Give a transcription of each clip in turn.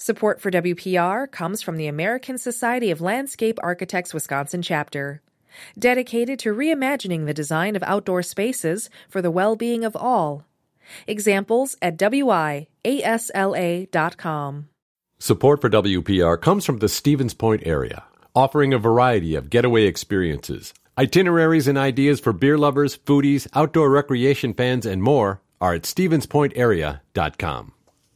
Support for WPR comes from the American Society of Landscape Architects Wisconsin chapter, dedicated to reimagining the design of outdoor spaces for the well-being of all. Examples at WIASLA.com. Support for WPR comes from the Stevens Point area, offering a variety of getaway experiences. Itineraries and ideas for beer lovers, foodies, outdoor recreation fans, and more are at stevenspointarea.com.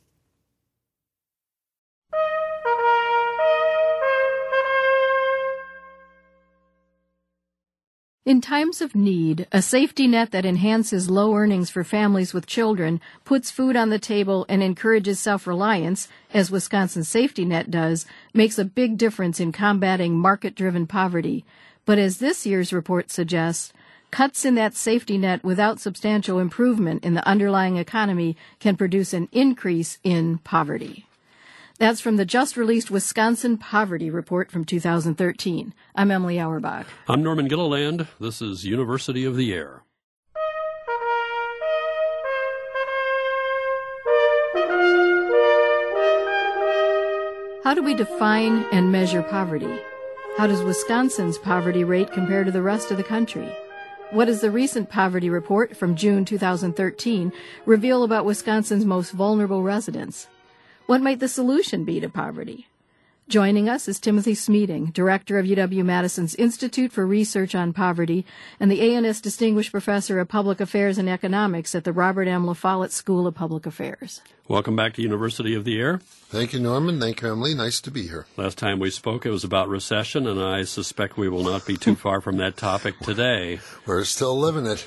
In times of need, a safety net that enhances low earnings for families with children, puts food on the table, and encourages self-reliance, as Wisconsin's Safety Net does, makes a big difference in combating market-driven poverty. But as this year's report suggests, cuts in that safety net without substantial improvement in the underlying economy can produce an increase in poverty. That's from the just-released Wisconsin Poverty Report from 2013. I'm Emily Auerbach. I'm Norman Gilliland. This is University of the Air. How do we define and measure poverty? How does Wisconsin's poverty rate compare to the rest of the country? What does the recent poverty report from June 2013 reveal about Wisconsin's most vulnerable residents? What might the solution be to poverty? Joining us is Timothy Smeeding, director of UW-Madison's Institute for Research on Poverty and the A&S Distinguished Professor of Public Affairs and Economics at the Robert M. La Follette School of Public Affairs. Welcome back to University of the Air. Thank you, Norman. Thank you, Emily. Nice to be here. Last time we spoke, it was about recession, and I suspect we will not be too far from that topic today. We're still living it.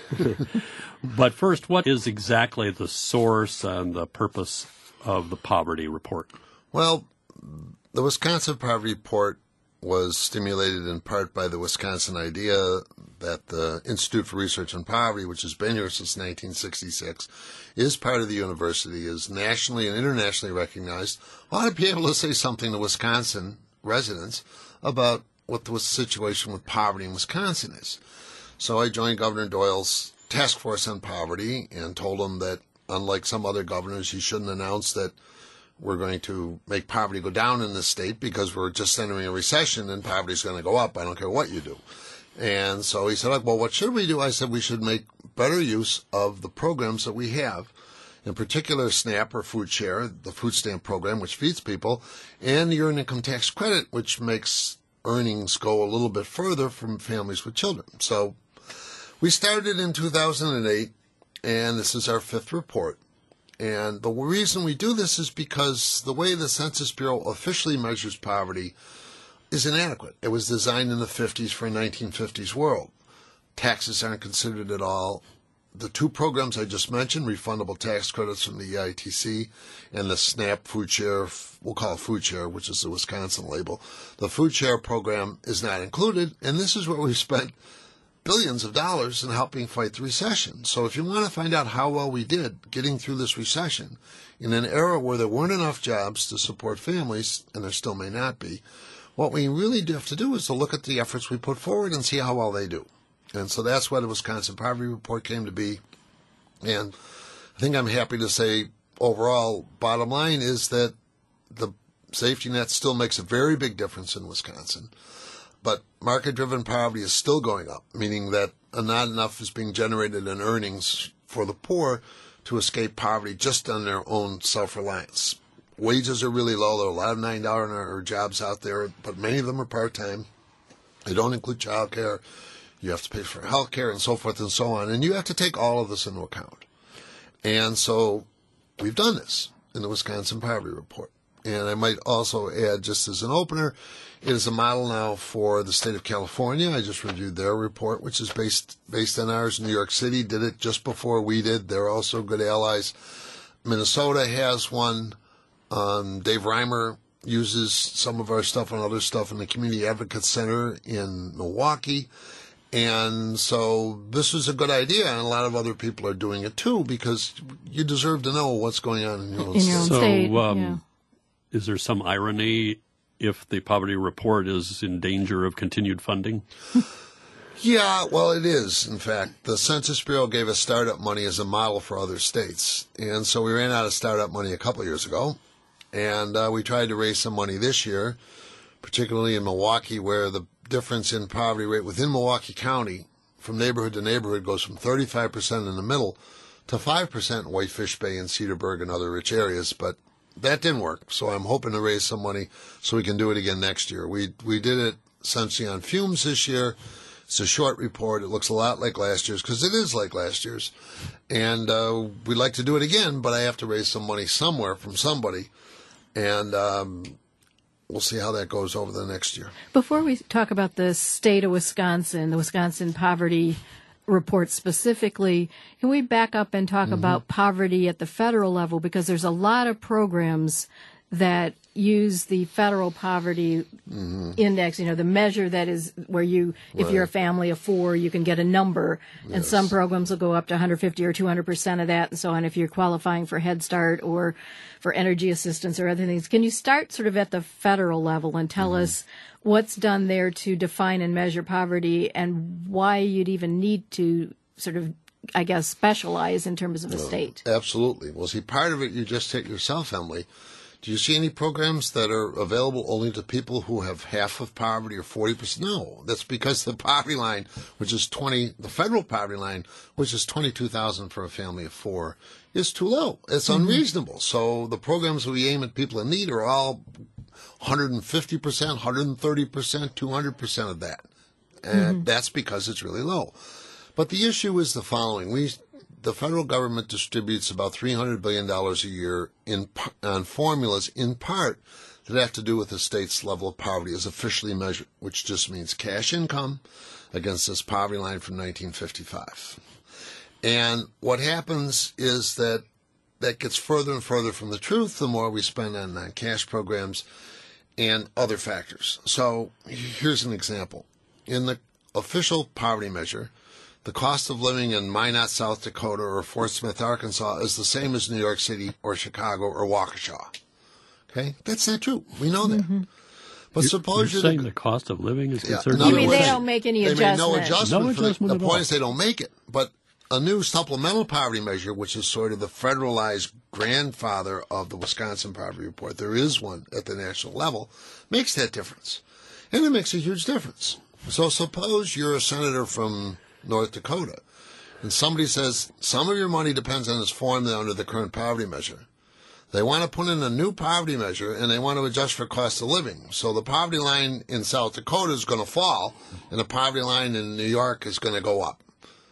But first, what is exactly the source and the purpose of the poverty report? Well, the Wisconsin Poverty Report was stimulated in part by the Wisconsin idea that the Institute for Research on Poverty, which has been here since 1966, is part of the university, is nationally and internationally recognized, ought to be able to say something to Wisconsin residents about what the situation with poverty in Wisconsin is. So I joined Governor Doyle's task force on poverty and told him that, unlike some other governors, he shouldn't announce that we're going to make poverty go down in this state because we're just entering a recession and poverty is going to go up. I don't care what you do. And so he said, well, what should we do? I said we should make better use of the programs that we have, in particular SNAP or Food Share, the food stamp program, which feeds people, and the Earned Income Tax Credit, which makes earnings go a little bit further from families with children. So we started in 2008, and this is our fifth report. And the reason we do this is because the way the Census Bureau officially measures poverty is inadequate. It was designed in the 50s for a 1950s world. Taxes aren't considered at all. The two programs I just mentioned, refundable tax credits from the EITC and the SNAP Food Share, we'll call it Food Share, which is the Wisconsin label. The Food Share program is not included, and this is where we've spent billions of dollars in helping fight the recession. So if you want to find out how well we did getting through this recession in an era where there weren't enough jobs to support families, and there still may not be, what we really do have to do is to look at the efforts we put forward and see how well they do. And so that's why the Wisconsin Poverty Report came to be. And I think I'm happy to say overall, bottom line is that the safety net still makes a very big difference in Wisconsin. But market-driven poverty is still going up, meaning that not enough is being generated in earnings for the poor to escape poverty just on their own self-reliance. Wages are really low. There are a lot of $9 an hour jobs out there, but many of them are part-time. They don't include child care. You have to pay for health care and so forth and so on. And you have to take all of this into account. And so we've done this in the Wisconsin Poverty Report. And I might also add, just as an opener, it is a model now for the state of California. I just reviewed their report, which is based on ours. New York City did it just before we did. They're also good allies. Minnesota has one. Dave Reimer uses some of our stuff and other stuff in the Community Advocate Center in Milwaukee. And so this is a good idea, and a lot of other people are doing it too, because you deserve to know what's going on in your own state. So, is there some irony if the poverty report is in danger of continued funding? Yeah, well, it is. In fact, the Census Bureau gave us startup money as a model for other states. And so we ran out of startup money a couple of years ago. And we tried to raise some money this year, particularly in Milwaukee, where the difference in poverty rate within Milwaukee County from neighborhood to neighborhood goes from 35% in the middle to 5% in Whitefish Bay and Cedarburg and other rich areas. But that didn't work, so I'm hoping to raise some money so we can do it again next year. We did it essentially on fumes this year. It's a short report. It looks a lot like last year's because it is like last year's. And we'd like to do it again, but I have to raise some money somewhere from somebody. And we'll see how that goes over the next year. Before we talk about the state of Wisconsin, the Wisconsin Poverty Report specifically, can we back up and talk about poverty at the federal level? Because there's a lot of programs that use the federal poverty index, the measure that is where if you're a family of 4, you can get a number. And some programs will go up to 150 or 200% of that and so on if you're qualifying for Head Start or for energy assistance or other things. Can you start sort of at the federal level and tell us what's done there to define and measure poverty and why you'd even need to sort of, I guess, specialize in terms of a state? Absolutely. Well, see, part of it you just hit yourself, Emily. Do you see any programs that are available only to people who have half of poverty or 40%? No, that's because the poverty line, the federal poverty line, which is $22,000 for a family of 4, is too low. It's unreasonable. So the programs we aim at people in need are all 150%, 130%, 200% of that. And that's because it's really low. But the issue is the following. The federal government distributes about $300 billion a year on formulas, in part, that have to do with the state's level of poverty as officially measured, which just means cash income against this poverty line from 1955. And what happens is that gets further and further from the truth the more we spend on non-cash programs and other factors. So here's an example. In the official poverty measure, the cost of living in Minot, South Dakota, or Fort Smith, Arkansas, is the same as New York City or Chicago or Waukesha. Okay? That's not true. We know that. But suppose you're saying the cost of living is concerned. You mean they don't make any adjustment? They make no adjustment. The point all. is they don't make it. But a new supplemental poverty measure, which is sort of the federalized grandfather of the Wisconsin Poverty Report, there is one at the national level, makes that difference. And it makes a huge difference. So suppose you're a senator from North Dakota, and somebody says some of your money depends on this formula under the current poverty measure. They want to put in a new poverty measure, and they want to adjust for cost of living. So the poverty line in South Dakota is going to fall, and the poverty line in New York is going to go up.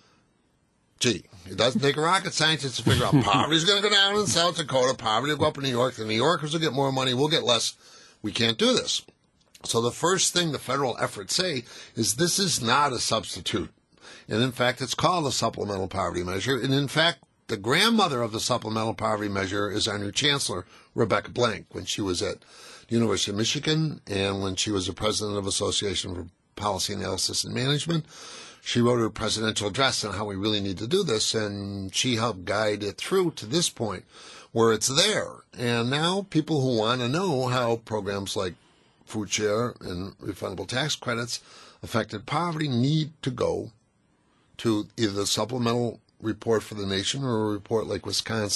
Gee, it doesn't take a rocket scientist to figure out poverty is going to go down in South Dakota, poverty will go up in New York, the New Yorkers will get more money, we'll get less. We can't do this. So the first thing the federal efforts say is this is not a substitute. And in fact, it's called a supplemental poverty measure. And in fact, the grandmother of the supplemental poverty measure is our new chancellor, Rebecca Blank, when she was at the University of Michigan and when she was the president of Association for Policy Analysis and Management. She wrote her presidential address on how we really need to do this, and she helped guide it through to this point where it's there. And now people who want to know how programs like food share and refundable tax credits affected poverty need to go to either the supplemental report for the nation or a report like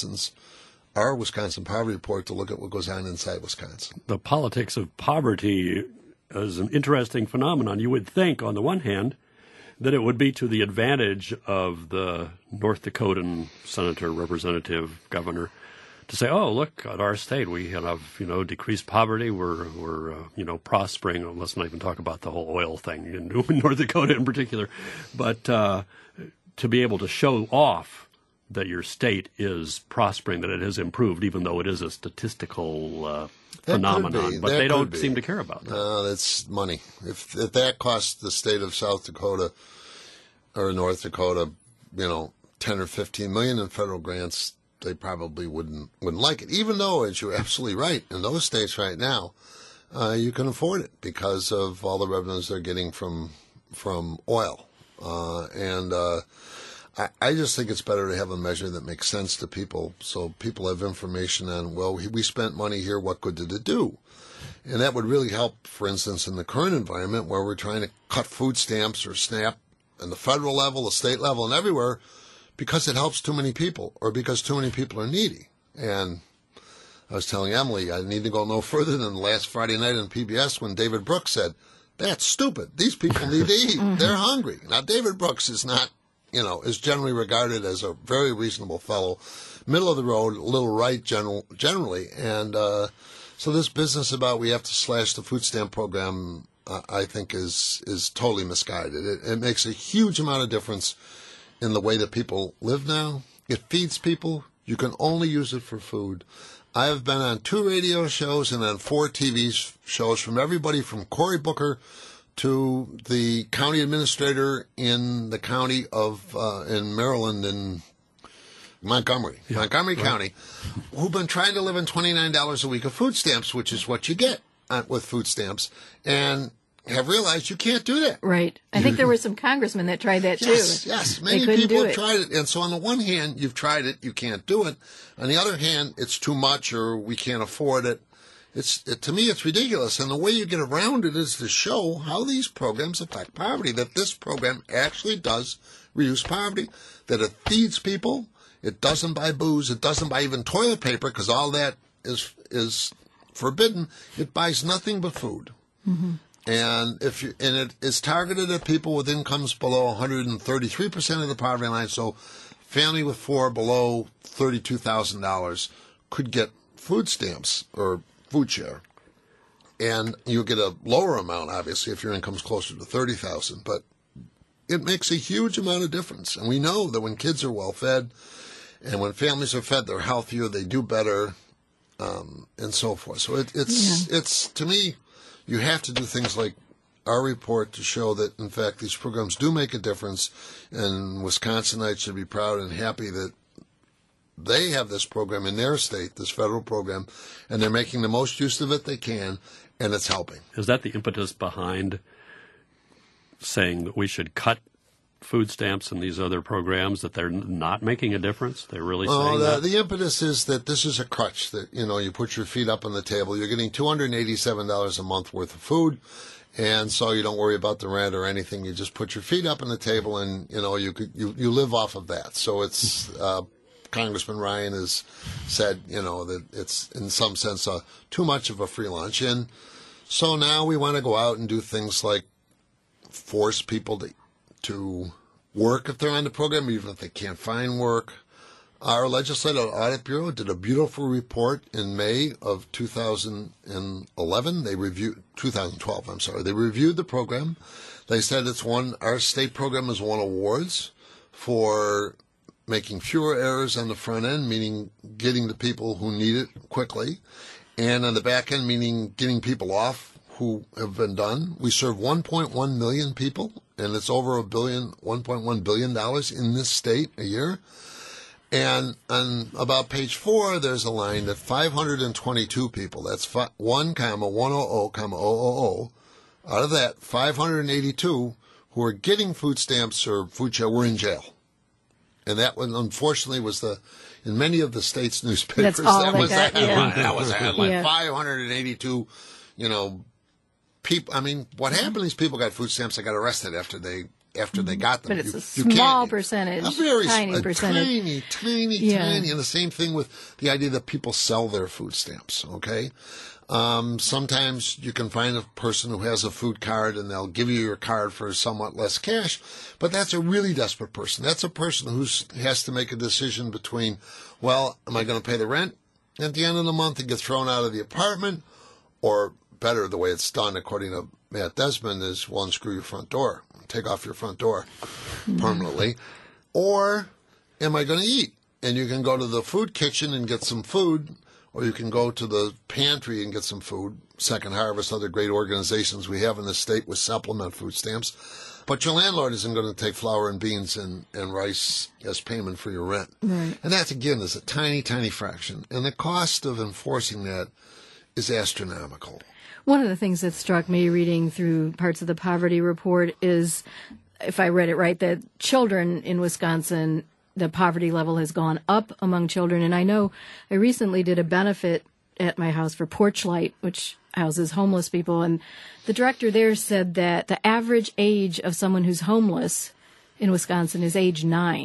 our Wisconsin Poverty Report to look at what goes on inside Wisconsin. The politics of poverty is an interesting phenomenon. You would think, on the one hand, that it would be to the advantage of the North Dakotan senator, representative, governor, to say, oh, look, at our state, we have, decreased poverty. We're prospering. Let's not even talk about the whole oil thing in North Dakota in particular. But to be able to show off that your state is prospering, that it has improved, even though it is a statistical phenomenon. But they don't seem to care about that. No, that's money. If that costs the state of South Dakota or North Dakota, 10 or 15 million in federal grants, they probably wouldn't like it. Even though, as you're absolutely right, in those states right now, you can afford it because of all the revenues they're getting from oil. I just think it's better to have a measure that makes sense to people so people have information on, well, we spent money here, what good did it do? And that would really help, for instance, in the current environment where we're trying to cut food stamps or SNAP on the federal level, the state level, and everywhere because it helps too many people or because too many people are needy. And I was telling Emily I need to go no further than last Friday night on PBS when David Brooks said, "That's stupid. These people need to eat. They're hungry." Now, David Brooks is not, is generally regarded as a very reasonable fellow, middle of the road, a little right generally. And so this business about we have to slash the food stamp program, I think is totally misguided. It makes a huge amount of difference in the way that people live now. It feeds people. You can only use it for food. I have been on 2 radio shows and on 4 TV shows from everybody from Cory Booker to the county administrator in the county of, in Maryland, in Montgomery County, who've been trying to live on $29 a week of food stamps, which is what you get with food stamps, and have realized you can't do that. Right. I think there were some congressmen that tried that too. Yes. Many people have tried it. And so on the one hand, you've tried it, you can't do it. On the other hand, it's too much or we can't afford it. To me, it's ridiculous. And the way you get around it is to show how these programs affect poverty, that this program actually does reduce poverty, that it feeds people, it doesn't buy booze, it doesn't buy even toilet paper because all that is forbidden. It buys nothing but food. Mm-hmm. And it is targeted at people with incomes below 133% of the poverty line. So, family with 4 below $32,000 could get food stamps or food share, and you get a lower amount, obviously, if your income's closer to $30,000. But it makes a huge amount of difference, and we know that when kids are well fed, and when families are fed, they're healthier, they do better, and so forth. So it's to me. You have to do things like our report to show that, in fact, these programs do make a difference, and Wisconsinites should be proud and happy that they have this program in their state, this federal program, and they're making the most use of it they can, and it's helping. Is that the impetus behind saying that we should cut food stamps and these other programs, that they're not making a difference? They're really saying that? The impetus is that this is a crutch, that, you put your feet up on the table. You're getting $287 a month worth of food, and so you don't worry about the rent or anything. You just put your feet up on the table, and, you live off of that. So it's, Congressman Ryan has said, that it's in some sense too much of a free lunch. And so now we want to go out and do things like force people to work if they're on the program, even if they can't find work. Our Legislative Audit Bureau did a beautiful report in May of 2011. 2012, I'm sorry. They reviewed the program. They said our state program has won awards for making fewer errors on the front end, meaning getting the people who need it quickly, and on the back end, meaning getting people off who have been done. We serve 1.1 million people, and it's over $1.1 billion in this state a year. And on about page 4, there's a line that 522 people, that's 1,100,000, out of that, 582 who are getting food stamps or food share were in jail. And that one, unfortunately, was in many of the state's newspapers. That's all that they was got, the headline. yeah. That was the headline. Yeah. 582, people. I mean, what happened? These people got food stamps. They got arrested after they got them. But it's a small percentage, tiny percentage. Tiny. And the same thing with the idea that people sell their food stamps. Okay. Sometimes you can find a person who has a food card and they'll give you your card for somewhat less cash, but that's a really desperate person. That's a person who has to make a decision between, well, am I going to pay the rent at the end of the month and get thrown out of the apartment, or better, the way it's done, according to Matt Desmond, is, well, unscrew your front door, take off your front door permanently, or am I going to eat? And you can go to the food kitchen and get some food, or you can go to the pantry and get some food. Second Harvest, other great organizations we have in the state with supplement food stamps. But your landlord isn't going to take flour and beans and rice as payment for your rent. Right. And that, again, is a tiny, tiny fraction. And the cost of enforcing that is astronomical. One of the things that struck me reading through parts of the poverty report is, if I read it right, that children in Wisconsin, the poverty level has gone up among children. And I know I recently did a benefit at my house for Porchlight, which houses homeless people. And the director there said that the average age of someone who's homeless in Wisconsin is age 9.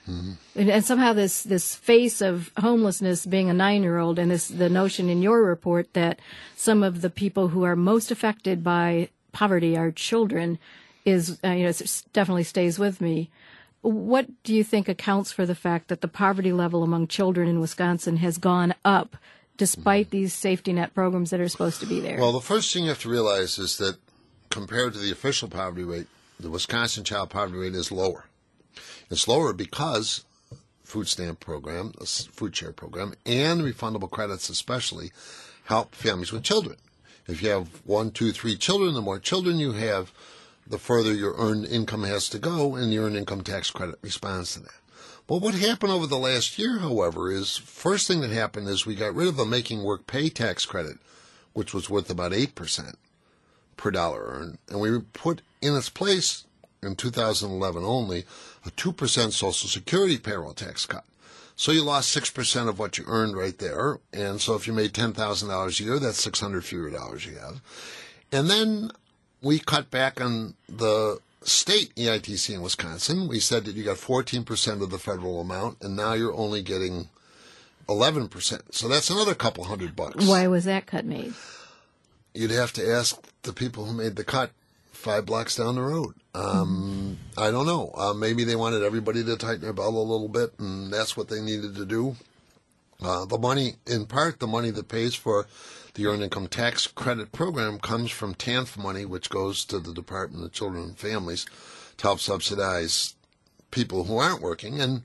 And somehow this face of homelessness being a 9-year-old, and the notion in your report that some of the people who are most affected by poverty are children is, it definitely stays with me. What do you think accounts for the fact that the poverty level among children in Wisconsin has gone up despite these safety net programs that are supposed to be there? Well, the first thing you have to realize is that compared to the official poverty rate, the Wisconsin child poverty rate is lower. It's lower because food stamp program, the food share program, and refundable credits especially help families with children. If you have 1, 2, 3 children, the more children you have, the further your earned income has to go, and the earned income tax credit responds to that. But what happened over the last year, however, is first thing that happened is we got rid of the making work pay tax credit, which was worth about 8% per dollar earned, and we put in its place in 2011 only a 2% Social Security payroll tax cut. So you lost 6% of what you earned right there, and so if you made $10,000 a year, that's $600 fewer dollars you have. And then we cut back on the state EITC in Wisconsin. We said that you got 14% of the federal amount, and now you're only getting 11%. So that's another couple $100. Why was that cut made? You'd have to ask the people who made the cut 5 blocks down the road. I don't know. Maybe they wanted everybody to tighten their belt a little bit, and that's what they needed to do. The money, in part, the money that pays for the Earned Income Tax Credit Program comes from TANF money, which goes to the Department of Children and Families to help subsidize people who aren't working. And,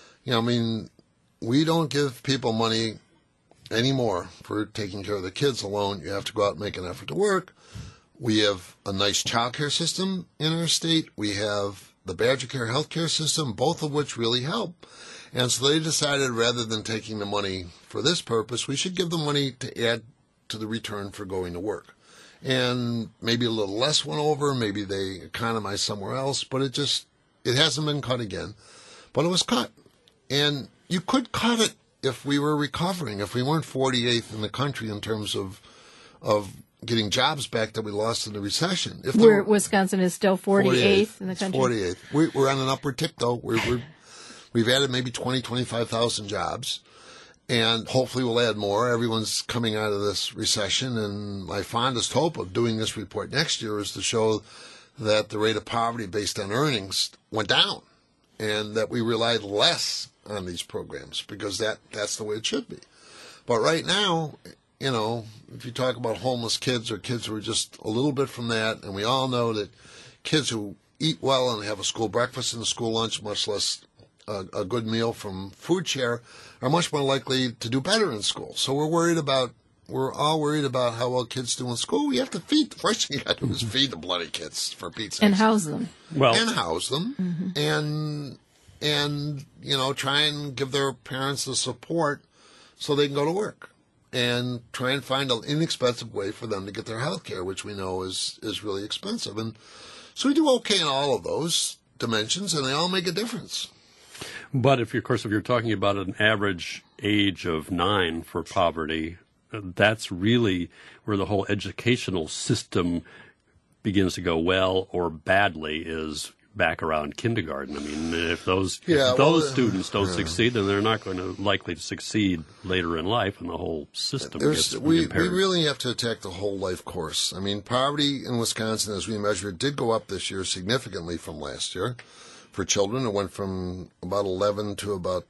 we don't give people money anymore for taking care of the kids alone. You have to go out and make an effort to work. We have a nice child care system in our state. We have the Badger Care healthcare system, both of which really help. And so they decided rather than taking the money for this purpose, we should give the money to add to the return for going to work. And maybe a little less went over, maybe they economized somewhere else, but it hasn't been cut again. But it was cut. And you could cut it if we were recovering, if we weren't 48th in the country in terms of getting jobs back that we lost in the recession. Wisconsin is still 48th in the country? 48th. We're on an upward tick, though. We've added maybe 25,000 jobs, and hopefully we'll add more. Everyone's coming out of this recession, and my fondest hope of doing this report next year is to show that the rate of poverty based on earnings went down, and that we relied less on these programs, because that's the way it should be. But right now, if you talk about homeless kids or kids who are just a little bit from that, and we all know that kids who eat well and have a school breakfast and a school lunch, much less a good meal from food share, are much more likely to do better in school. So we're all worried about how well kids do in school. We have to feed. The first thing you got to do is feed the bloody kids, for Pete's sake. And house them. And house them. Mm-hmm. And try and give their parents the support so they can go to work. And try and find an inexpensive way for them to get their health care, which we know is really expensive. And so we do okay in all of those dimensions, and they all make a difference. But if you're talking about an average age of 9 for poverty, that's really where the whole educational system begins to go well or badly, is back around kindergarten. I mean, if those students don't succeed, then they're not going to likely to succeed later in life, and the whole system gets impaired. We really have to attack the whole life course. I mean, poverty in Wisconsin, as we measure it, did go up this year significantly from last year. For children, it went from about 11 to about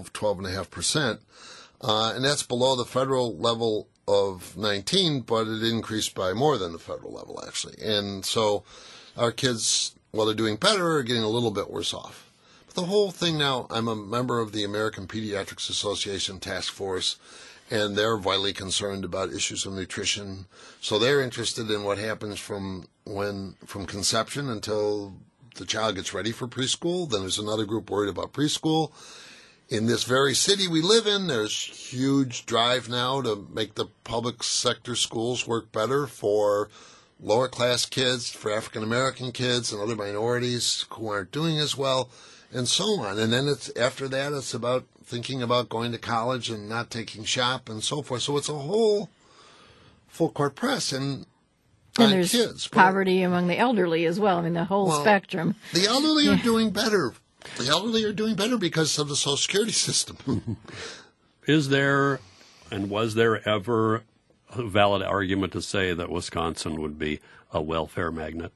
12.5%. And that's below the federal level of 19, but it increased by more than the federal level, actually. And so our kids, while they're doing better, are getting a little bit worse off. But the whole thing now, I'm a member of the American Pediatrics Association Task Force, and they're vitally concerned about issues of nutrition. So they're interested in what happens from conception until the child gets ready for preschool. Then there's another group worried about preschool. In this very city we live in, there's huge drive now to make the public sector schools work better for lower class kids, for African American kids and other minorities who aren't doing as well, and so on. And then after that, it's about thinking about going to college and not taking shop and so forth. So it's a whole full court press. And there's kids. Poverty among the elderly as well. I mean, the whole spectrum. The elderly are doing better The elderly are doing better because of the Social Security system. Is there, and was there ever a valid argument to say that Wisconsin would be a welfare magnet?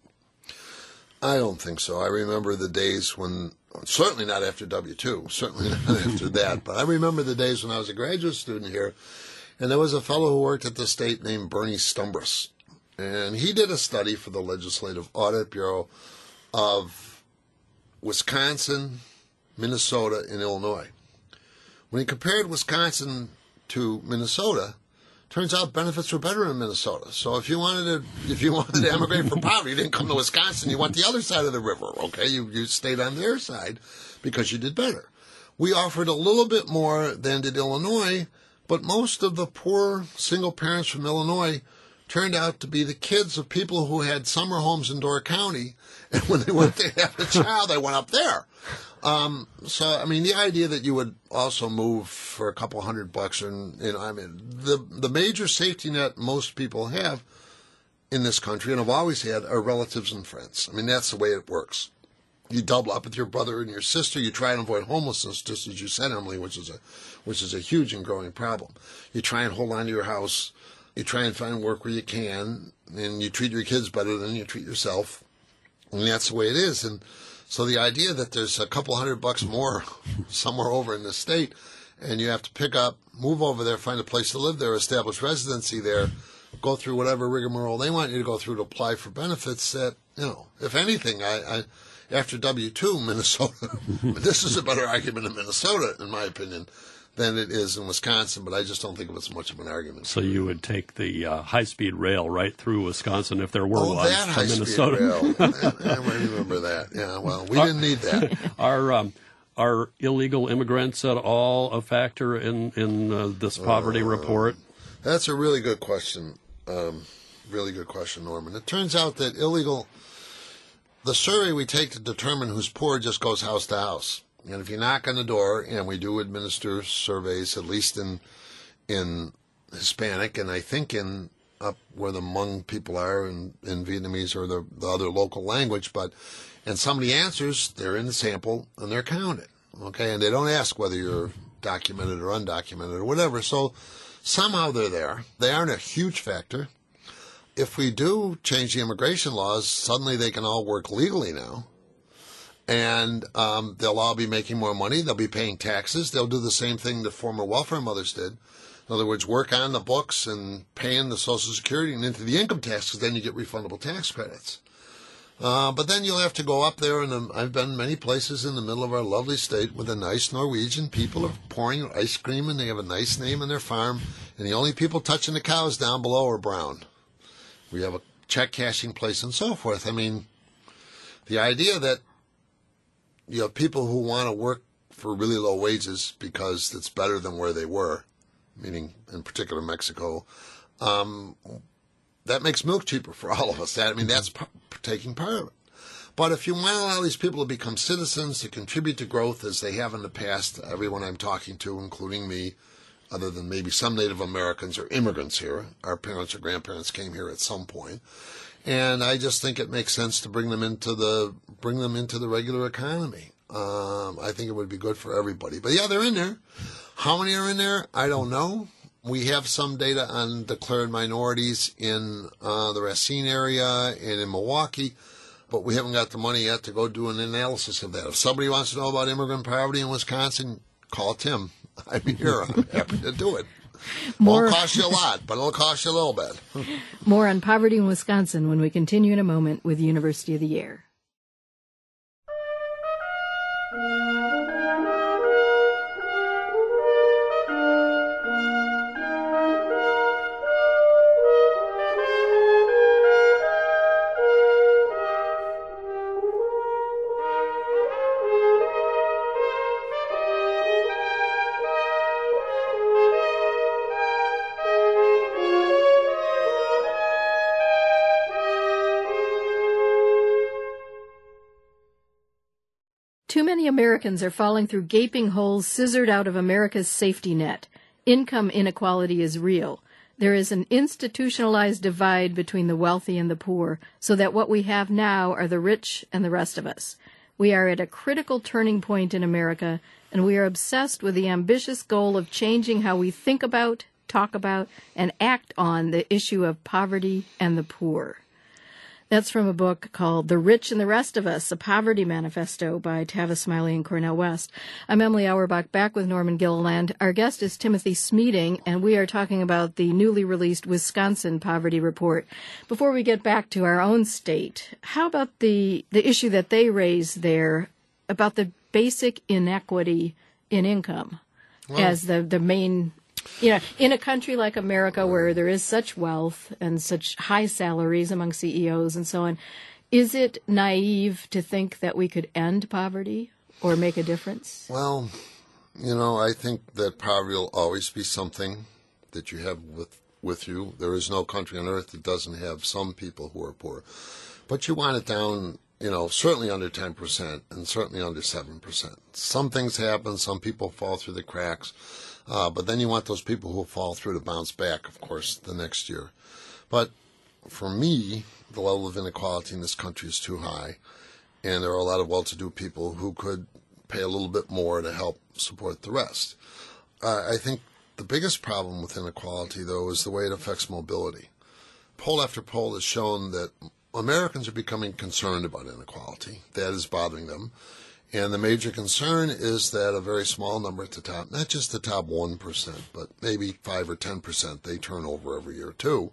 I don't think so. I remember the days when, certainly not after W-2, certainly not after that, but I remember the days when I was a graduate student here, and there was a fellow who worked at the state named Bernie Stumbris, and he did a study for the Legislative Audit Bureau of Wisconsin, Minnesota, and Illinois. When he compared Wisconsin to Minnesota, turns out benefits were better in Minnesota. So if you wanted to emigrate from poverty, you didn't come to Wisconsin. You went the other side of the river. Okay, you stayed on their side because you did better. We offered a little bit more than did Illinois, but most of the poor single parents from Illinois turned out to be the kids of people who had summer homes in Door County, and when they went to have a child, they went up there. So, I mean, the idea that you would also move for a couple $100, and I mean, the major safety net most people have in this country, and have always had, are relatives and friends. I mean, that's the way it works. You double up with your brother and your sister. You try and avoid homelessness, just as you said, Emily, which is a huge and growing problem. You try and hold on to your house. You try and find work where you can, and you treat your kids better than you treat yourself. And that's the way it is. And so the idea that there's a couple $100 more somewhere over in the state, and you have to pick up, move over there, find a place to live there, establish residency there, go through whatever rigmarole they want you to go through to apply for benefits, that, if anything, I after W-2, Minnesota, this is a better argument in Minnesota, in my opinion, than it is in Wisconsin, but I just don't think it was much of an argument. So you would take the high-speed rail right through Wisconsin if there were one that from Minnesota. Rail. I remember that. Yeah, well, we didn't need that. Are illegal immigrants at all a factor in this poverty report? That's a really good question. Norman. It turns out that the survey we take to determine who's poor just goes house to house. And if you knock on the door, and we do administer surveys, at least in Hispanic, and I think in up where the Hmong people are in Vietnamese or the other local language, and somebody answers, they're in the sample and they're counted. Okay, and they don't ask whether you're documented or undocumented or whatever. So somehow they're there. They aren't a huge factor. If we do change the immigration laws, suddenly they can all work legally now. And they'll all be making more money. They'll be paying taxes. They'll do the same thing the former welfare mothers did. In other words, work on the books and paying the Social Security and into the income tax, because then you get refundable tax credits. But then you'll have to go up there, and I've been many places in the middle of our lovely state where the nice Norwegian people are pouring ice cream, and they have a nice name on their farm, and the only people touching the cows down below are brown. We have a check cashing place and so forth. I mean, the idea that you have people who want to work for really low wages because it's better than where they were, meaning in particular Mexico, that makes milk cheaper for all of us. That's taking part of it. But if you want to allow these people to become citizens, to contribute to growth as they have in the past, everyone I'm talking to, including me, other than maybe some Native Americans or immigrants here, our parents or grandparents came here at some point, and I just think it makes sense to bring them into the regular economy. I think it would be good for everybody. But yeah, they're in there. How many are in there? I don't know. We have some data on declared minorities in the Racine area and in Milwaukee, but we haven't got the money yet to go do an analysis of that. If somebody wants to know about immigrant poverty in Wisconsin, call Tim. I'm here. I'm happy to do it. Won't cost you a lot, but it'll cost you a little bit. More on poverty in Wisconsin when we continue in a moment with University of the Air. Too many Americans are falling through gaping holes scissored out of America's safety net. Income inequality is real. There is an institutionalized divide between the wealthy and the poor, so that what we have now are the rich and the rest of us. We are at a critical turning point in America, and we are obsessed with the ambitious goal of changing how we think about, talk about, and act on the issue of poverty and the poor. That's from a book called The Rich and the Rest of Us, A Poverty Manifesto by Tavis Smiley and Cornel West. I'm Emily Auerbach, back with Norman Gilliland. Our guest is Timothy Smeeding, and we are talking about the newly released Wisconsin Poverty Report. Before we get back to our own state, how about the issue that they raise there about the basic inequity in income as the main... in a country like America where there is such wealth and such high salaries among CEOs and so on, is it naive to think that we could end poverty or make a difference? Well, I think that poverty will always be something that you have with you. There is no country on earth that doesn't have some people who are poor. But you want it down, certainly under 10% and certainly under 7%. Some things happen. Some people fall through the cracks. But then you want those people who fall through to bounce back, of course, the next year. But for me, the level of inequality in this country is too high, and there are a lot of well-to-do people who could pay a little bit more to help support the rest. I think the biggest problem with inequality, though, is the way it affects mobility. Poll after poll has shown that Americans are becoming concerned about inequality. That is bothering them. And the major concern is that a very small number at the top, not just the top 1%, but maybe 5 or 10%, they turn over every year too,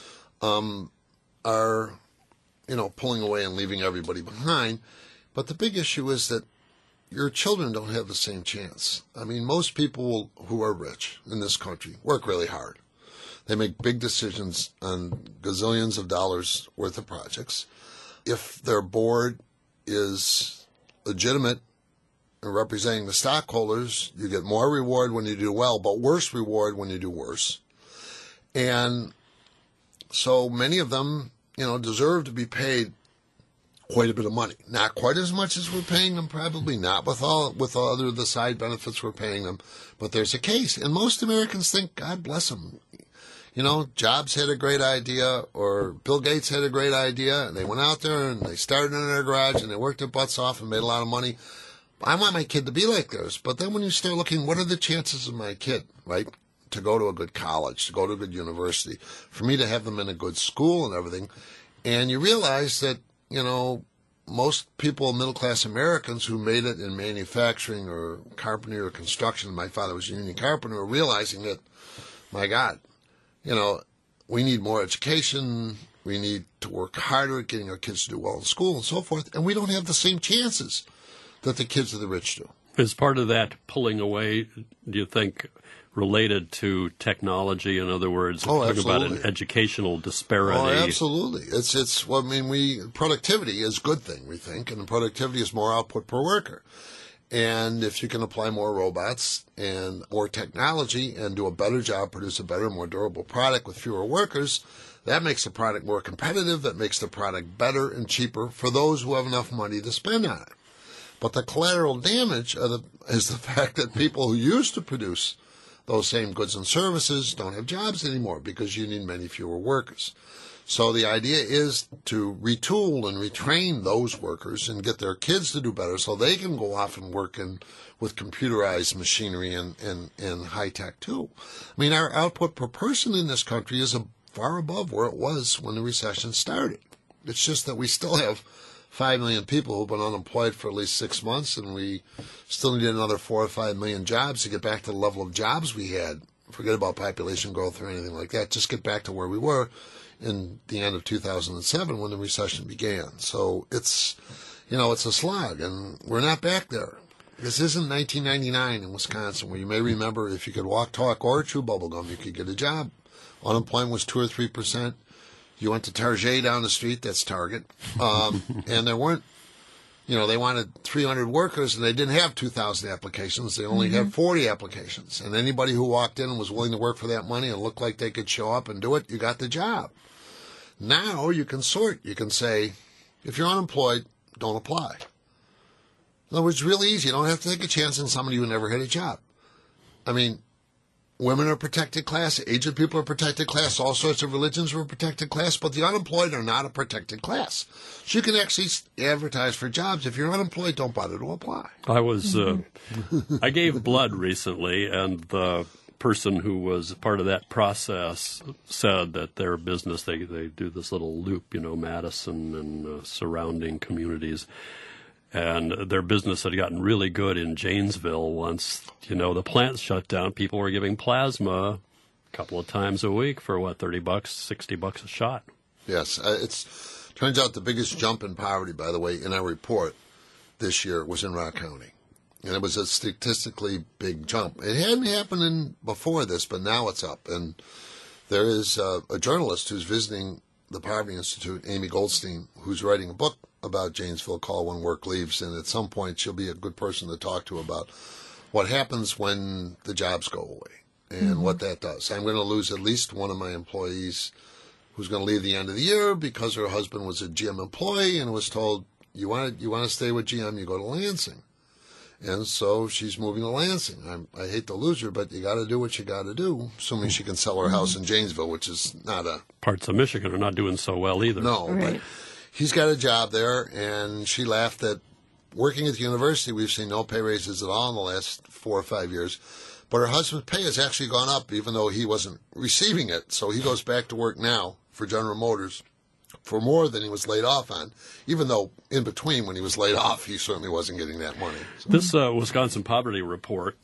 are, pulling away and leaving everybody behind. But the big issue is that your children don't have the same chance. I mean, most people who are rich in this country work really hard. They make big decisions on gazillions of dollars worth of projects. If their board is legitimate and representing the stockholders, you get more reward when you do well, but worse reward when you do worse. And so many of them, deserve to be paid quite a bit of money. Not quite as much as we're paying them, probably not with all the side benefits we're paying them, but there's a case. And most Americans think, God bless them. Jobs had a great idea, or Bill Gates had a great idea, and they went out there and they started in their garage and they worked their butts off and made a lot of money. I want my kid to be like theirs. But then when you start looking, what are the chances of my kid, right, to go to a good college, to go to a good university, for me to have them in a good school and everything, and you realize that, most people, middle-class Americans who made it in manufacturing or carpentry or construction, my father was a union carpenter, are realizing that, my God, we need more education, we need to work harder at getting our kids to do well in school and so forth, and we don't have the same chances that the kids of the rich do. Is part of that pulling away, do you think, related to technology? In other words, talking about an educational disparity. Oh, absolutely. Productivity is a good thing, we think, and productivity is more output per worker. And if you can apply more robots and more technology and do a better job, produce a better, more durable product with fewer workers, that makes the product more competitive, that makes the product better and cheaper for those who have enough money to spend on it. But the collateral damage is the fact that people who used to produce those same goods and services don't have jobs anymore because you need many fewer workers. So the idea is to retool and retrain those workers and get their kids to do better so they can go off and work with computerized machinery and high tech too. I mean, our output per person in this country is far above where it was when the recession started. It's just that we still have 5 million people who've been unemployed for at least 6 months, and we still need another 4 or 5 million jobs to get back to the level of jobs we had. Forget about population growth or anything like that. Just get back to where we were in the end of 2007 when the recession began. So it's a slog, and we're not back there. This isn't 1999 in Wisconsin, where you may remember if you could walk, talk, or chew bubblegum, you could get a job. Unemployment was 2 or 3%. You went to Target down the street, that's Target, and there weren't, they wanted 300 workers, and they didn't have 2,000 applications. They only had 40 applications. And anybody who walked in and was willing to work for that money and looked like they could show up and do it, you got the job. Now you can sort. You can say, if you're unemployed, don't apply. In other words, it's really easy. You don't have to take a chance on somebody who never had a job. I mean, women are a protected class, aged people are a protected class, all sorts of religions are a protected class, but the unemployed are not a protected class. So you can actually advertise for jobs. If you're unemployed, don't bother to apply. I gave blood recently, and the person who was part of that process said that their business, they do this little loop, Madison and surrounding communities. And their business had gotten really good in Janesville once, the plants shut down. People were giving plasma a couple of times a week for, $30, $60 a shot. Yes. Turns out the biggest jump in poverty, by the way, in our report this year was in Rock County. And it was a statistically big jump. It hadn't happened before this, but now it's up. And there is a journalist who's visiting the Poverty Institute, Amy Goldstein, who's writing a book about Janesville called When Work Leaves. And at some point, she'll be a good person to talk to about what happens when the jobs go away and what that does. I'm going to lose at least one of my employees who's going to leave the end of the year because her husband was a GM employee and was told, you want to stay with GM, you go to Lansing. And so she's moving to Lansing. I hate to lose her, but you got to do what you got to do, assuming she can sell her house in Janesville, which is not a... Parts of Michigan are not doing so well either. No, right. But he's got a job there, and she laughed at working at the university. We've seen no pay raises at all in the last 4 or 5 years. But her husband's pay has actually gone up, even though he wasn't receiving it. So he goes back to work now for General Motors for more than he was laid off on, even though in between when he was laid off, he certainly wasn't getting that money. So. This Wisconsin Poverty Report,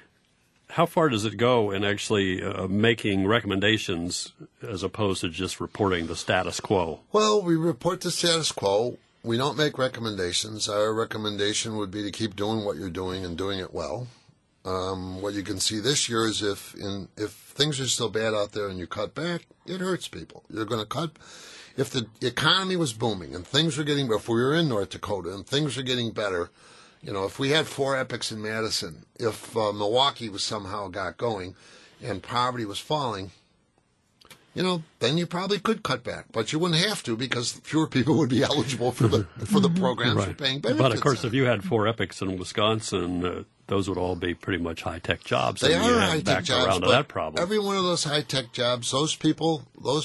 how far does it go in actually making recommendations as opposed to just reporting the status quo? Well, we report the status quo. We don't make recommendations. Our recommendation would be to keep doing what you're doing and doing it well. What you can see this year is if things are still bad out there and you cut back, it hurts people. You're going to cut. If the economy was booming and things were getting, if we were in North Dakota and things were getting better, if we had 4 epics in Madison, if Milwaukee was somehow got going and poverty was falling, then you probably could cut back, but you wouldn't have to because fewer people would be eligible for the programs right. for paying benefits. But of course, if you had 4 epics in Wisconsin, those would all be pretty much high-tech jobs. They and are you high-tech jobs, around to but that problem. every one of those high-tech jobs, those people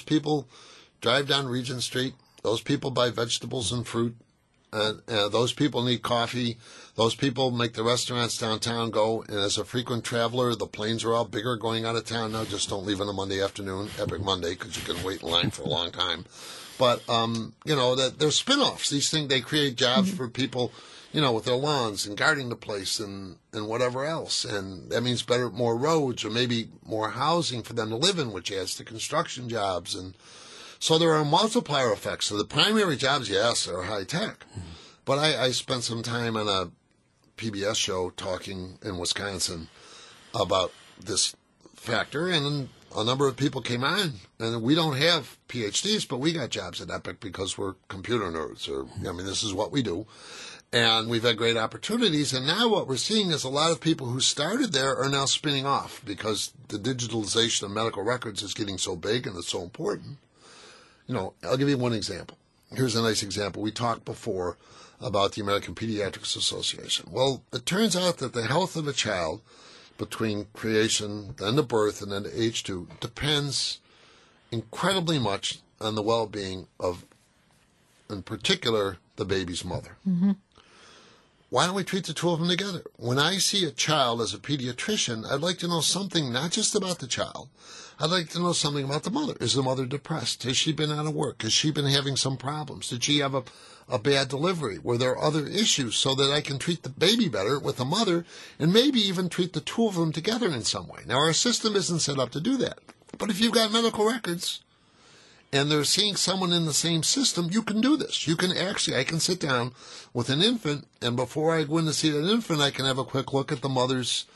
drive down Regent Street. Those people buy vegetables and fruit. Those people need coffee. Those people make the restaurants downtown go. And as a frequent traveler, the planes are all bigger going out of town now. Just don't leave on a Monday afternoon, Epic Monday, because you can wait in line for a long time. But, that they're spin-offs. These things, they create jobs for people, with their lawns and guarding the place and whatever else. And that means more roads or maybe more housing for them to live in, which adds to construction jobs. And so there are multiplier effects. So the primary jobs, yes, are high-tech. But I spent some time on a PBS show talking in Wisconsin about this factor, and a number of people came on. And we don't have PhDs, but we got jobs at Epic because we're computer nerds. This is what we do. And we've had great opportunities. And now what we're seeing is a lot of people who started there are now spinning off because the digitalization of medical records is getting so big and it's so important. I'll give you one example. Here's a nice example. We talked before about the American Pediatrics Association. Well, it turns out that the health of a child between creation, then to birth, and then to age 2 depends incredibly much on the well-being of, in particular, the baby's mother. Mm-hmm. Why don't we treat the two of them together? When I see a child as a pediatrician, I'd like to know something not just about the child. I'd like to know something about the mother. Is the mother depressed? Has she been out of work? Has she been having some problems? Did she have a bad delivery? Were there other issues so that I can treat the baby better with the mother and maybe even treat the two of them together in some way? Now, our system isn't set up to do that. But if you've got medical records and they're seeing someone in the same system, you can do this. I can sit down with an infant, and before I go in to see that infant, I can have a quick look at the mother's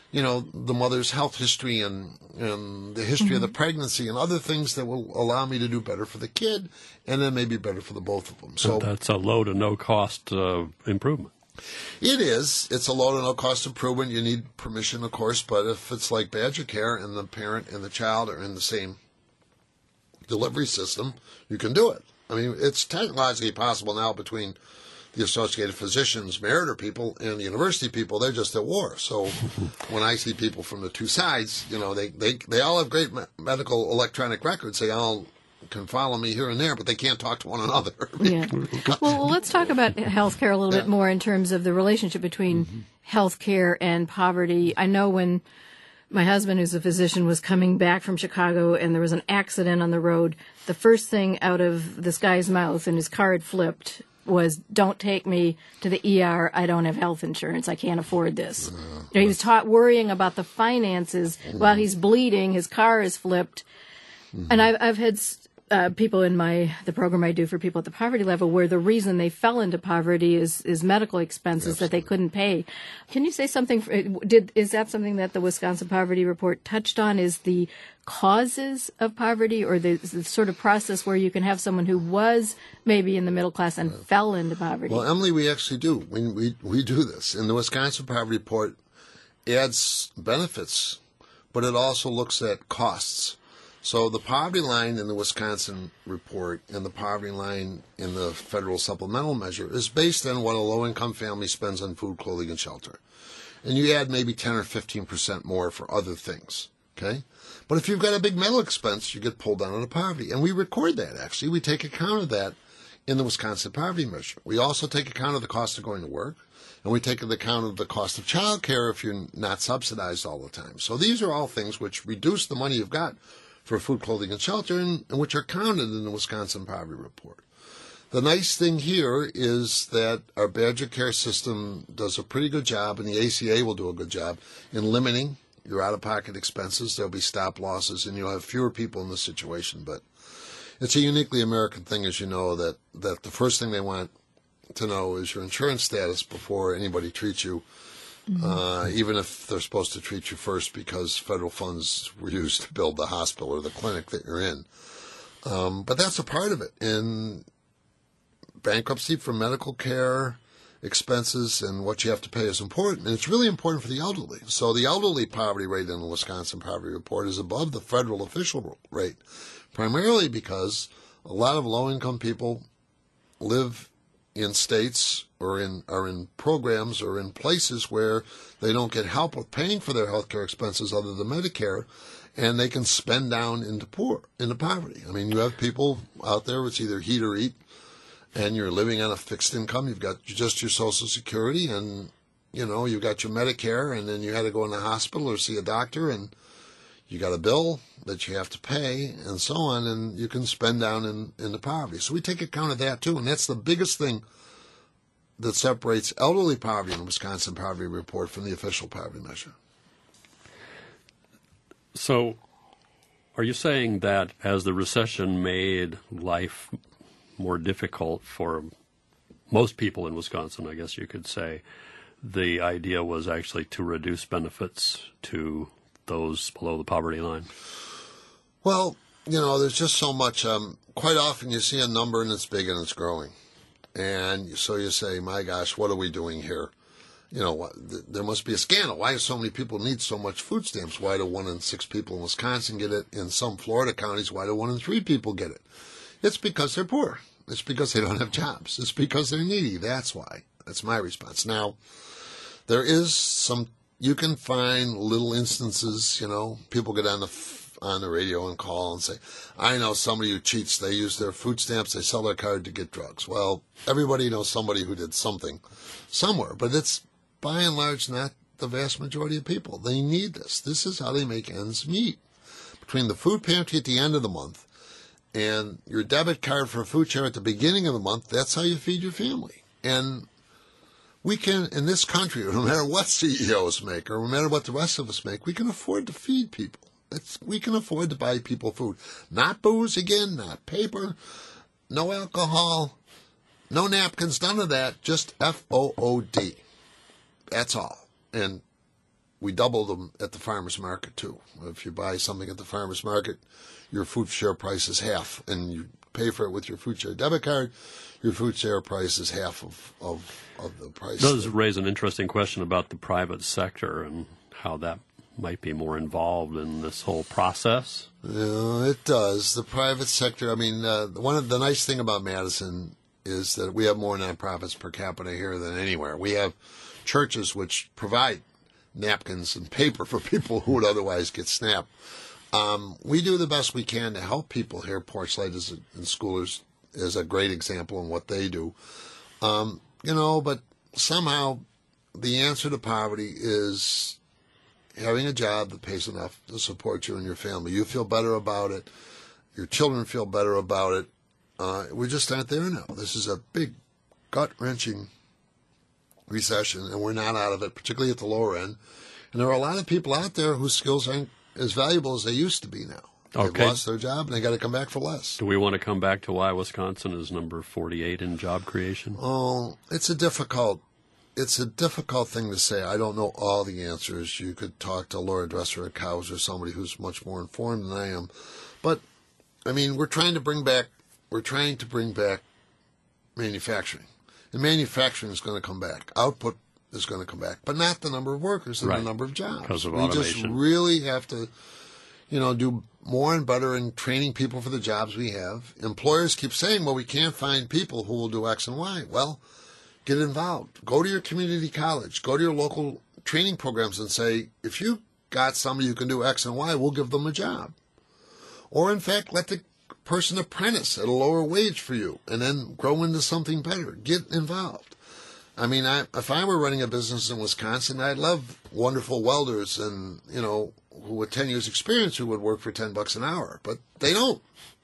health history and the history of the pregnancy and other things that will allow me to do better for the kid and then maybe better for the both of them. So that's a low to no cost improvement. It is. It's a low to no cost improvement. You need permission, of course, but if it's like Badger Care and the parent and the child are in the same delivery system, you can do it. It's technologically possible now between the Associated Physicians, Meritor people, and the university people, they're just at war. So when I see people from the two sides, they all have great medical electronic records. They all can follow me here and there, but they can't talk to one another. Yeah. Well, let's talk about healthcare a little bit more in terms of the relationship between healthcare and poverty. I know when my husband, who's a physician, was coming back from Chicago and there was an accident on the road, the first thing out of this guy's mouth, and his car had flipped, was, "Don't take me to the ER. I don't have health insurance. I can't afford this." He was worrying about the finances while he's bleeding. His car is flipped. And I've had people in the program I do for people at the poverty level where the reason they fell into poverty is medical expenses that they couldn't pay. Can you say something? Is that something that the Wisconsin Poverty Report touched on? Is the causes of poverty, or the sort of process where you can have someone who was maybe in the middle class and fell into poverty? Well, Emily, we actually do. We do this. And the Wisconsin Poverty Report adds benefits, but it also looks at costs. So the poverty line in the Wisconsin report and the poverty line in the federal supplemental measure is based on what a low-income family spends on food, clothing, and shelter. And you add maybe 10 or 15% more for other things, okay? But if you've got a big medical expense, you get pulled down into poverty. And we record that, actually. We take account of that in the Wisconsin poverty measure. We also take account of the cost of going to work, and we take account of the cost of child care if you're not subsidized all the time. So these are all things which reduce the money you've got for food, clothing, and shelter, and which are counted in the Wisconsin Poverty Report. The nice thing here is that our Badger Care system does a pretty good job, and the ACA will do a good job in limiting your out-of-pocket expenses. There'll be stop losses, and you'll have fewer people in this situation. But it's a uniquely American thing, as you know, that the first thing they want to know is your insurance status before anybody treats you. Even if they're supposed to treat you first because federal funds were used to build the hospital or the clinic that you're in. But that's a part of it. And bankruptcy for medical care expenses and what you have to pay is important. And it's really important for the elderly. So the elderly poverty rate in the Wisconsin Poverty Report is above the federal official rate, primarily because a lot of low-income people live in states or are in programs or in places where they don't get help with paying for their health care expenses other than Medicare, and they can spend down into poverty. I mean, you have people out there, it's either heat or eat, and you're living on a fixed income. You've got just your Social Security, and, you've got your Medicare, and then you had to go in the hospital or see a doctor, and you got a bill that you have to pay, and so on, and you can spend down into poverty. So we take account of that, too, and that's the biggest thing that separates elderly poverty in the Wisconsin Poverty Report from the official poverty measure. So are you saying that as the recession made life more difficult for most people in Wisconsin, I guess you could say, the idea was actually to reduce benefits to those below the poverty line? Well, there's just so much. Quite often you see a number and it's big and it's growing. And so you say, my gosh, what are we doing here? There must be a scandal. Why do so many people need so much food stamps? Why do 1 in 6 people in Wisconsin get it? In some Florida counties, why do 1 in 3 people get it? It's because they're poor. It's because they don't have jobs. It's because they're needy. That's why. That's my response. Now, there is you can find little instances, people get on the radio and call and say, I know somebody who cheats. They use their food stamps. They sell their card to get drugs. Well, everybody knows somebody who did something somewhere, but it's by and large not the vast majority of people. They need this. This is how they make ends meet. Between the food pantry at the end of the month and your debit card for a food share at the beginning of the month, that's how you feed your family. And we can, in this country, no matter what CEOs make or no matter what the rest of us make, we can afford to feed people. We can afford to buy people food. Not booze again, not paper, no alcohol, no napkins, none of that, just FOOD. That's all. And we double them at the farmer's market, too. If you buy something at the farmer's market, your food share price is half, and you pay for it with your food share debit card, your food share price is half of the price. It does raise an interesting question about the private sector and how that might be more involved in this whole process. Yeah, it does. The private sector, I mean, the nice thing about Madison is that we have more nonprofits per capita here than anywhere. We have churches which provide napkins and paper for people who would otherwise get SNAP. We do the best we can to help people here. Porchlight and Schoolers is a great example in what they do. But somehow the answer to poverty is having a job that pays enough to support you and your family. You feel better about it. Your children feel better about it. We just aren't there now. This is a big, gut-wrenching recession, and we're not out of it, particularly at the lower end. And there are a lot of people out there whose skills aren't as valuable as they used to be now. They've lost their job, and they got to come back for less. Do we want to come back to why Wisconsin is number 48 in job creation? Oh, it's a difficult thing to say. I don't know all the answers. You could talk to Laura Dresser at Cows or somebody who's much more informed than I am. But, I mean, we're trying to bring back manufacturing. And manufacturing is going to come back. Output is going to come back, but not the number of workers and the number of jobs. Because of automation. We just really have to, do more and better in training people for the jobs we have. Employers keep saying, well, we can't find people who will do X and Y. Well, get involved. Go to your community college. Go to your local training programs and say, if you got somebody who can do X and Y, we'll give them a job. Or, in fact, let the person apprentice at a lower wage for you and then grow into something better. Get involved. I mean, if I were running a business in Wisconsin, I'd love wonderful welders and, who with 10 years experience who would work for $10 an hour, but they don't.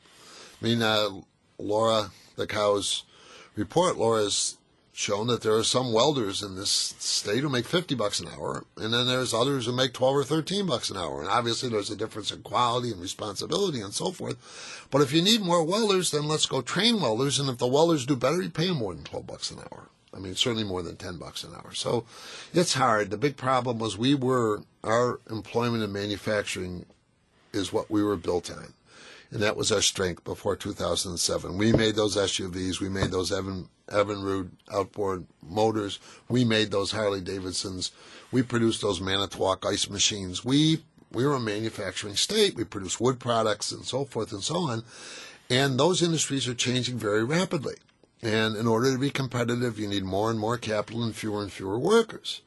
I mean, Laura, the Cows report, Laura's shown that there are some welders in this state who make $50 an hour, and then there's others who make $12 or $13 an hour. And obviously there's a difference in quality and responsibility and so forth. But if you need more welders, then let's go train welders, and if the welders do better, you pay them more than $12 an hour. I mean, certainly more than $10 an hour. So it's hard. The big problem was our employment in manufacturing is what we were built on. And that was our strength before 2007. We made those SUVs. We made those Evinrude outboard motors. We made those Harley Davidsons. We produced those Manitowoc ice machines. We were a manufacturing state. We produced wood products and so forth and so on. And those industries are changing very rapidly. And in order to be competitive, you need more and more capital and fewer workers.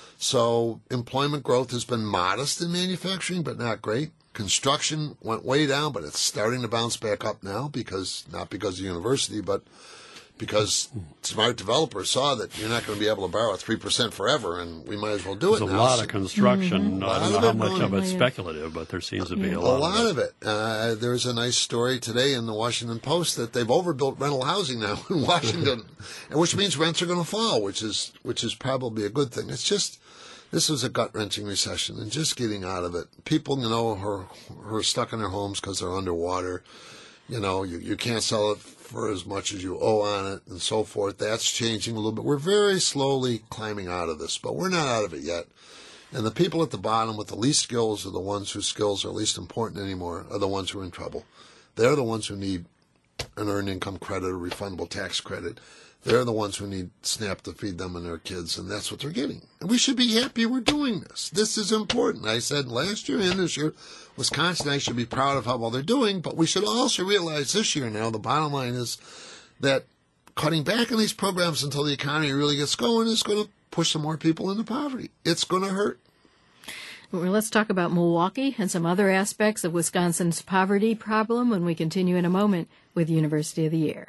So employment growth has been modest in manufacturing, but not great. Construction went way down, but it's starting to bounce back up now not because of the university, but because smart developers saw that you're not going to be able to borrow at 3% forever, and we might as well do it now. There's a lot of construction. I don't know how much of it's speculative, but there seems to be a lot of it. There's a nice story today in the Washington Post that they've overbuilt rental housing now in Washington, which means rents are going to fall, which is probably a good thing. It's just, this was a gut-wrenching recession, and just getting out of it. People, who are stuck in their homes because they're underwater, you can't sell it for as much as you owe on it and so forth. That's changing a little bit. We're very slowly climbing out of this, but we're not out of it yet. And the people at the bottom with the least skills are the ones whose skills are least important anymore, are the ones who are in trouble. They're the ones who need an earned income credit, a refundable tax credit. They're the ones who need SNAP to feed them and their kids, and that's what they're getting. And we should be happy we're doing this. This is important. I said last year and this year, Wisconsin, I should be proud of how well they're doing, but we should also realize this year now, the bottom line is that cutting back on these programs until the economy really gets going is going to push some more people into poverty. It's going to hurt. Well, let's talk about Milwaukee and some other aspects of Wisconsin's poverty problem when we continue in a moment with University of the Year.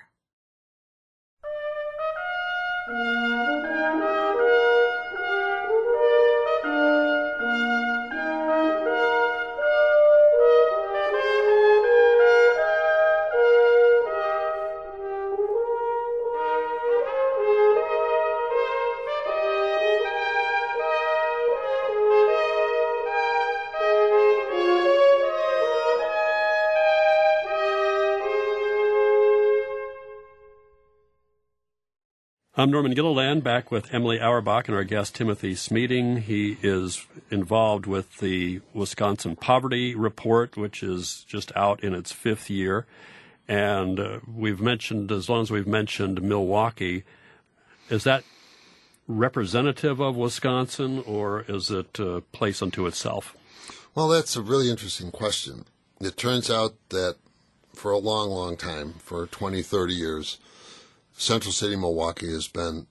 I'm Norman Gilliland, back with Emily Auerbach and our guest Timothy Smeeding. He is involved with the Wisconsin Poverty Report, which is just out in its 5th year. And we've mentioned, as long as we've mentioned Milwaukee, is that representative of Wisconsin, or is it a place unto itself? Well, that's a really interesting question. It turns out that for a long, long time, for 20, 30 years, Central City, Milwaukee has been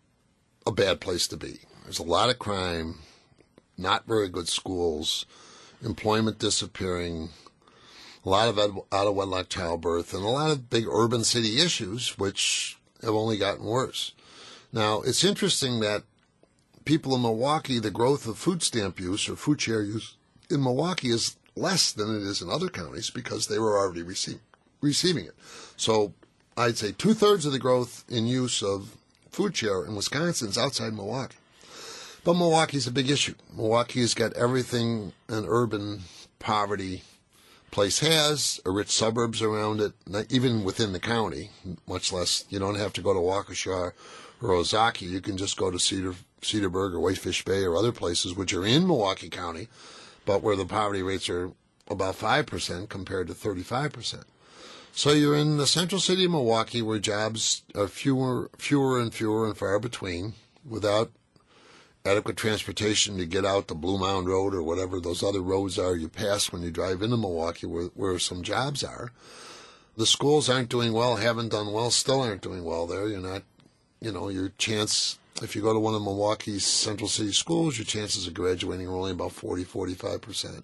a bad place to be. There's a lot of crime, not very good schools, employment disappearing, a lot of out-of-wedlock childbirth, and a lot of big urban city issues, which have only gotten worse. Now, it's interesting that people in Milwaukee, the growth of food stamp use or food share use in Milwaukee is less than it is in other counties because they were already receiving it. So I'd say 2/3 of the growth in use of food share in Wisconsin is outside Milwaukee. But Milwaukee's a big issue. Milwaukee has got everything an urban poverty place has, a rich suburbs around it, even within the county, much less, you don't have to go to Waukesha or Ozaki. You can just go to Cedarburg or Whitefish Bay or other places which are in Milwaukee County, but where the poverty rates are about 5% compared to 35%. So you're in the central city of Milwaukee where jobs are fewer and far between, without adequate transportation to get out the Blue Mound Road or whatever those other roads are you pass when you drive into Milwaukee where some jobs are. The schools aren't doing well, haven't done well, still aren't doing well there. You're not, your chance, if you go to one of Milwaukee's central city schools, your chances of graduating are only about 40-45%.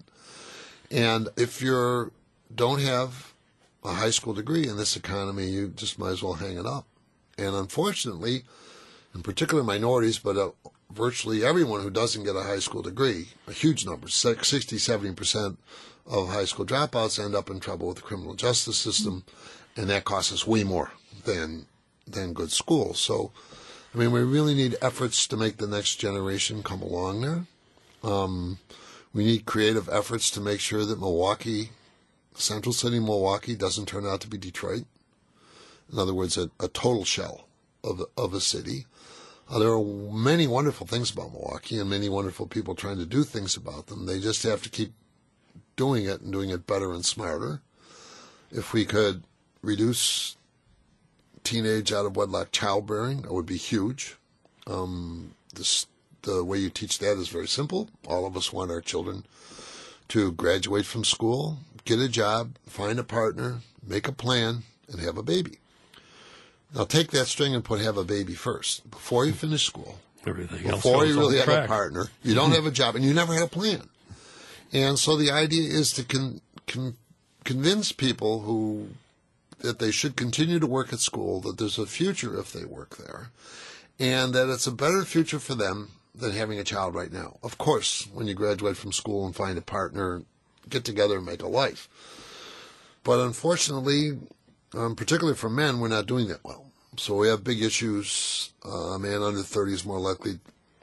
And if you don't have a high school degree in this economy, you just might as well hang it up. And unfortunately, in particular minorities, but virtually everyone who doesn't get a high school degree, a huge number, 60-70% of high school dropouts end up in trouble with the criminal justice system, and that costs us way more than good schools. So, we really need efforts to make the next generation come along there. We need creative efforts to make sure that Milwaukee, Central City Milwaukee, doesn't turn out to be Detroit. In other words, a total shell of a city. There are many wonderful things about Milwaukee and many wonderful people trying to do things about them. They just have to keep doing it and doing it better and smarter. If we could reduce teenage out-of-wedlock childbearing, that would be huge. The way you teach that is very simple. All of us want our children to graduate from school, get a job, find a partner, make a plan, and have a baby. Now take that string and have a baby first. Before you finish school, before you really have a partner, you don't have a job, and you never had a plan. And so the idea is to convince people that they should continue to work at school, that there's a future if they work there, and that it's a better future for them than having a child right now. Of course, when you graduate from school and find a partner, get together and make a life. But unfortunately, particularly for men, we're not doing that well. So we have big issues. A man under 30 is more likely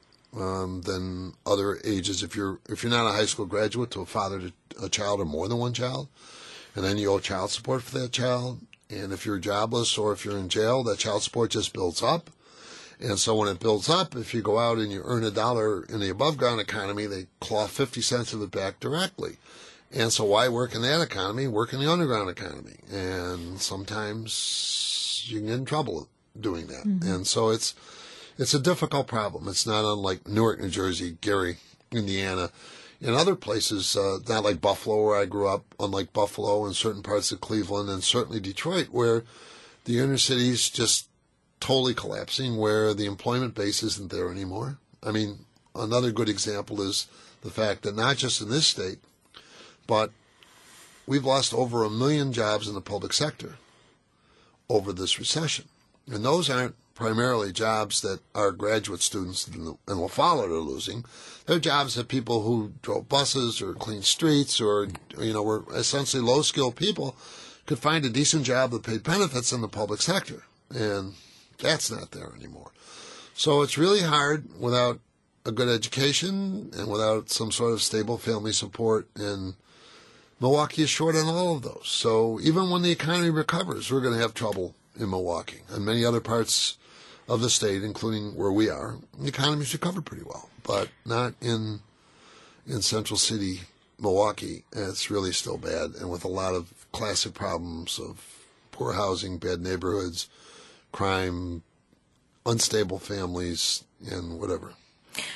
than other ages. If you're not a high school graduate, to father a child or more than one child, and then you owe child support for that child. And if you're jobless or if you're in jail, that child support just builds up. And so when it builds up, if you go out and you earn $1 in the above ground economy, they claw 50 cents of it back directly. And so why work in that economy? Work in the underground economy. And sometimes you can get in trouble doing that. Mm-hmm. And so it's a difficult problem. It's not unlike Newark, New Jersey, Gary, Indiana. In other places, not like Buffalo where I grew up, unlike Buffalo and certain parts of Cleveland and certainly Detroit, where the inner city's just totally collapsing, where the employment base isn't there anymore. Another good example is the fact that not just in this state, but we've lost over 1 million jobs in the public sector over this recession. And those aren't primarily jobs that our graduate students and will follow are losing. They're jobs that people who drove buses or cleaned streets or, were essentially low-skilled people could find a decent job that paid benefits in the public sector. And that's not there anymore. So it's really hard without a good education and without some sort of stable family support. And Milwaukee is short on all of those. So even when the economy recovers, we're going to have trouble in Milwaukee and many other parts of the state, including where we are. The economy's recovered pretty well, but not in Central City, Milwaukee. It's really still bad, and with a lot of classic problems of poor housing, bad neighborhoods, crime, unstable families, and whatever.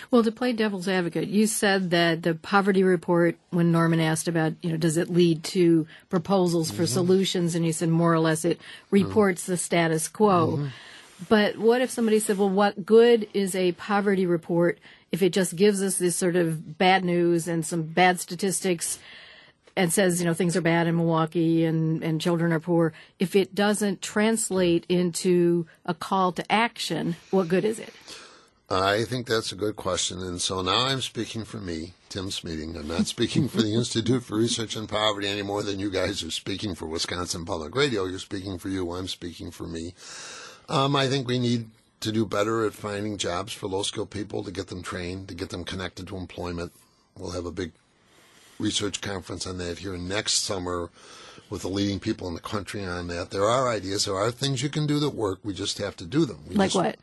Well, to play devil's advocate, you said that the poverty report, when Norman asked about, does it lead to proposals for solutions, and you said more or less it reports the status quo. But what if somebody said, well, what good is a poverty report if it just gives us this sort of bad news and some bad statistics and says, things are bad in Milwaukee and children are poor? If it doesn't translate into a call to action, what good is it? I think that's a good question. And so now I'm speaking for me, Tim Smeating. I'm not speaking for the Institute for Research on Poverty any more than you guys are speaking for Wisconsin Public Radio. You're speaking for you. I'm speaking for me. I think we need to do better at finding jobs for low-skilled people, to get them trained, to get them connected to employment. We'll have a big research conference on that here next summer with the leading people in the country on that. There are ideas. There are things you can do that work. We just have to do them. What?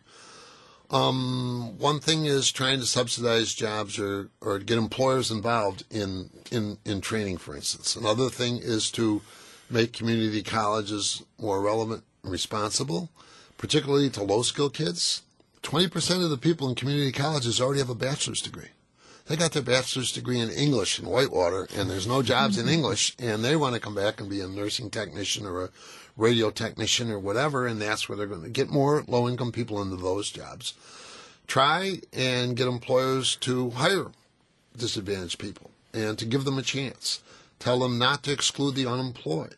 One thing is trying to subsidize jobs or get employers involved in training, for instance. Another thing is to make community colleges more relevant and responsible, particularly to low-skilled kids. 20% of the people in community colleges already have a bachelor's degree. They got their bachelor's degree in English in Whitewater, and there's no jobs in English, and they want to come back and be a nursing technician or a radio technician or whatever, and that's where they're going to get more low-income people into those jobs. Try and get employers to hire disadvantaged people and to give them a chance. Tell them not to exclude the unemployed.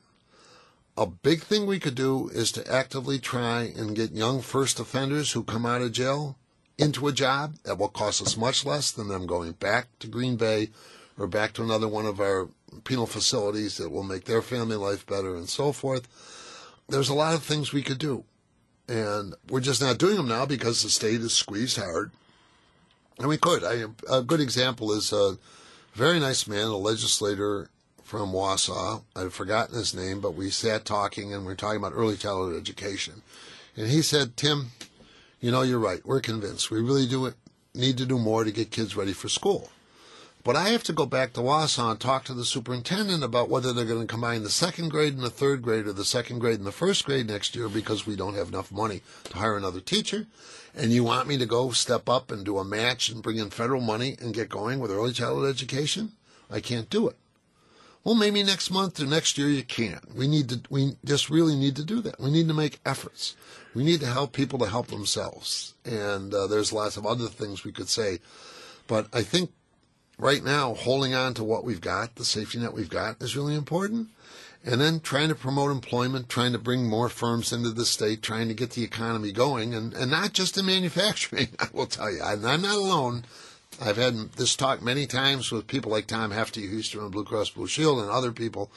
A big thing we could do is to actively try and get young first offenders who come out of jail into a job that will cost us much less than them going back to Green Bay or back to another one of our penal facilities that will make their family life better and so forth. There's a lot of things we could do, and we're just not doing them now because the state is squeezed hard. And we could. A good example is a very nice man, a legislator from Wausau. I've forgotten his name, but we sat talking, and we were talking about early childhood education. And he said, Tim, you're right. We're convinced. We really need to do more to get kids ready for school. But I have to go back to Wausau and talk to the superintendent about whether they're going to combine the second grade and the third grade or the second grade and the first grade next year because we don't have enough money to hire another teacher. And you want me to go step up and do a match and bring in federal money and get going with early childhood education? I can't do it. Well, maybe next month or next year you can. We just really need to do that. We need to make efforts. We need to help people to help themselves. And there's lots of other things we could say. But I think right now, holding on to what we've got, the safety net we've got, is really important. And then trying to promote employment, trying to bring more firms into the state, trying to get the economy going, and not just in manufacturing, I will tell you. I'm not alone. I've had this talk many times with people like Tom Hefty, who used to run Blue Cross Blue Shield, and other people,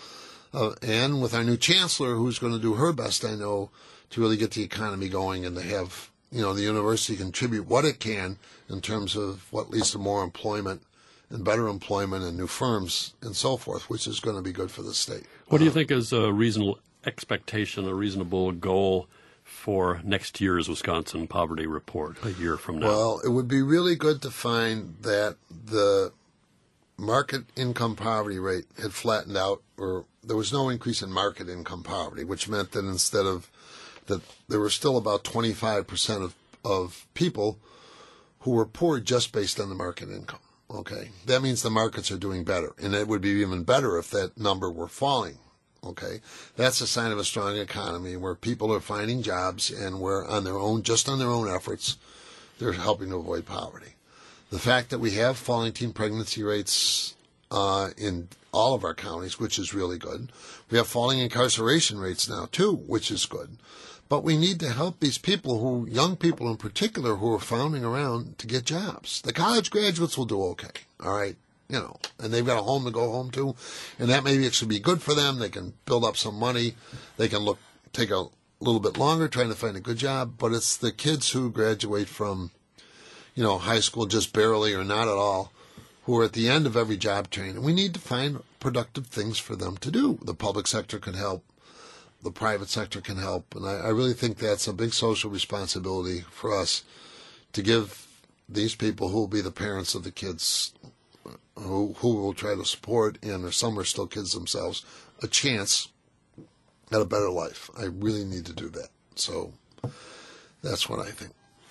and with our new chancellor, who's going to do her best, I know, to really get the economy going and to have, the university contribute what it can in terms of what leads to more employment and better employment and new firms and so forth, which is going to be good for the state. What do you think is a reasonable expectation, a reasonable goal for next year's Wisconsin Poverty Report a year from now? Well, it would be really good to find that the market income poverty rate had flattened out, or there was no increase in market income poverty, which meant that instead of that, there were still about 25% of people who were poor just based on the market income. Okay, that means the markets are doing better, and it would be even better if that number were falling. Okay, that's a sign of a strong economy where people are finding jobs and where on their own efforts, they're helping to avoid poverty. The fact that we have falling teen pregnancy rates in all of our counties, which is really good. We have falling incarceration rates now too, which is good. But we need to help these people, young people in particular, who are floundering around to get jobs. The college graduates will do okay, all right, and they've got a home to go home to, and that maybe it should be good for them. They can build up some money. They can take a little bit longer trying to find a good job, but it's the kids who graduate from, high school just barely or not at all, who are at the end of every job training. We need to find productive things for them to do. The public sector can help. The private sector can help. And I really think that's a big social responsibility for us to give these people who will be the parents of the kids who will try to support, and some are still kids themselves, a chance at a better life. I really need to do that. So that's what I think.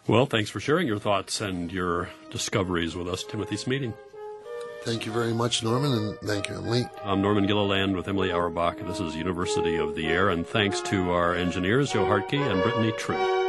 Well, thanks for sharing your thoughts and your discoveries with us, Timothy Smeating. Thank you very much, Norman, and thank you, Emily. I'm Norman Gilliland with Emily Auerbach. This is University of the Air, and thanks to our engineers, Joe Hartke and Brittany True.